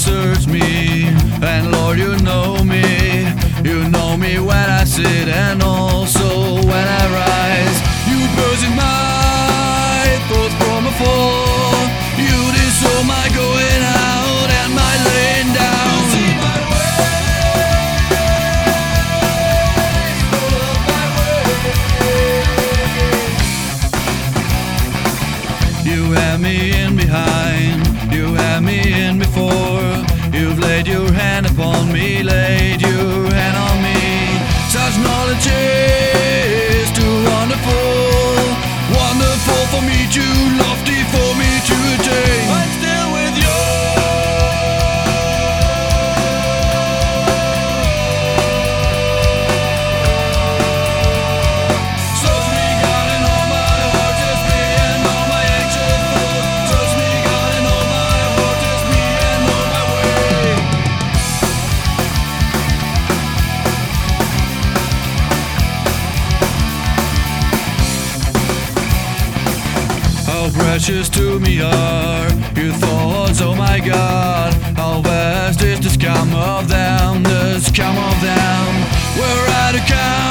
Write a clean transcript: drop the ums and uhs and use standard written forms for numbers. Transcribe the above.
search me, and Lord, you know me. You know me when I sit and also when I rise. You burst in my thoughts from afar. You dissolve my going out and my laying down. You see my ways, full of my ways. You had me in behind, you had me in before. You've laid your hand upon me, laid your hand on me. Such knowledge is too wonderful, wonderful for me to lofty for me to attain. I'm still with you. Search me, God, and all my heart is me, and all my anxious thoughts. Search me, God, and all my heart is me, and all my way. How precious to me are your thoughts, oh my God. How vast is the scum of them, the scum of them. We're out of count.